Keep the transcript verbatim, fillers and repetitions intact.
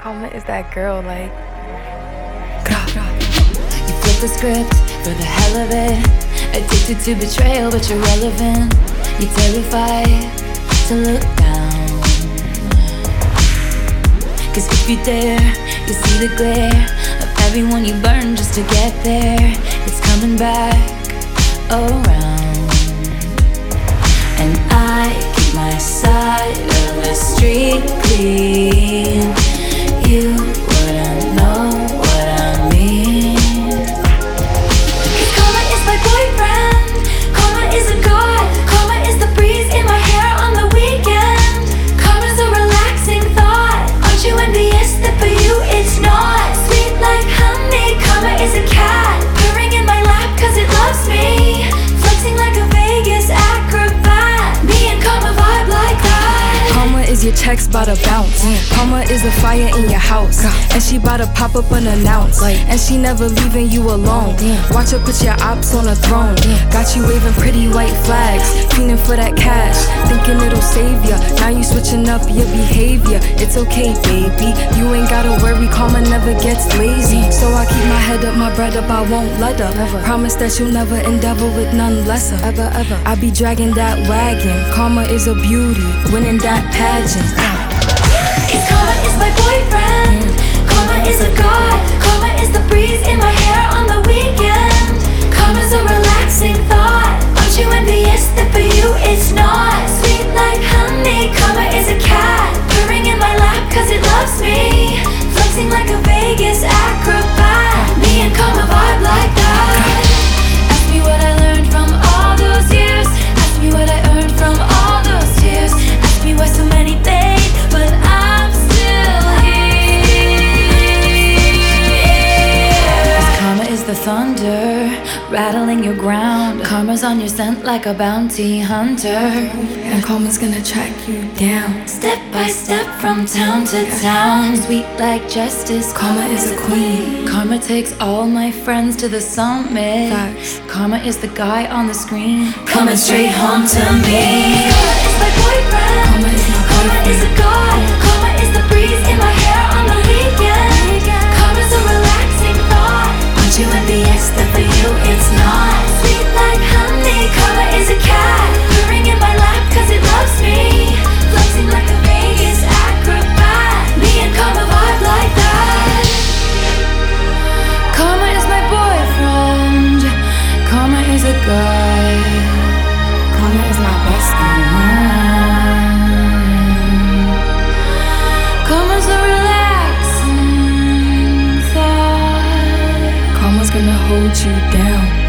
Karma is that girl, like. You flip the script for the hell of it. Addicted to betrayal, but you're relevant. You're terrified to look down. Cause if you dare, you see the glare of everyone you burn just to get there. It's coming back around. And I keep my side of the street clean. You wouldn't know what I mean. Cause karma is my boyfriend. Karma is a god. Karma is the breeze in my hair on the weekend. Karma's a relaxing thought. Aren't you envious that for you it's not? Sweet like honey. Karma is a cat purring in my lap cause it loves me. Flexing like a Vegas acrobat. Me and karma vibe like that. Karma is your checks bout to bounce. Karma is a fire in your house, and she bout to pop up unannounced. And she never leaving you alone. Watch her put your ops on a throne. Got you waving pretty white flags, fiending for that cash, thinking it'll save ya. Now you switching up your behavior. It's okay, baby, you ain't gotta worry. Karma never gets lazy, so I keep my head up, my bread up. I won't let her. Never. Promise that you'll never endeavor with none lesser. Ever, ever. I be dragging that wagon. Karma is a beauty, winning that pageant. Cause karma is my boyfriend. Karma is a god. Karma is the breeze in my hair on the weekend. Karma's a relaxing thought. Aren't you envious that for you it's not? Sweet like honey. Karma is a cat purring in my lap cause it loves me. Flexing like a Vegas acrobat. Me and karma vibe like that. Ask me what I learned from all those years. Ask me what I earned from all those tears. Ask me why so many paid, but I'm still here. Cause karma is the thunder rattling your ground. Karma's on your scent like a bounty hunter. And karma's gonna track you down. Step by step from town to town. Sweet like justice. Karma is a queen. Karma takes all my friends to the summit. Facts. Karma is the guy on the screen coming straight home to me. Karma is my boyfriend. Karma is my Karma is a god. Karma is the breeze in my hair on the weekend. Karma's a relaxing thought. Aren't you envious that for you it's not? Sweet like honey. Karma is a cat purring in my lap cause it loves me. Flexing like a Vegas acrobat. Me and karma vibe like that. Karma is my boyfriend. Karma is a guy. Karma is my bestie. Karma's a relaxing thought. Karma's gonna hold you down.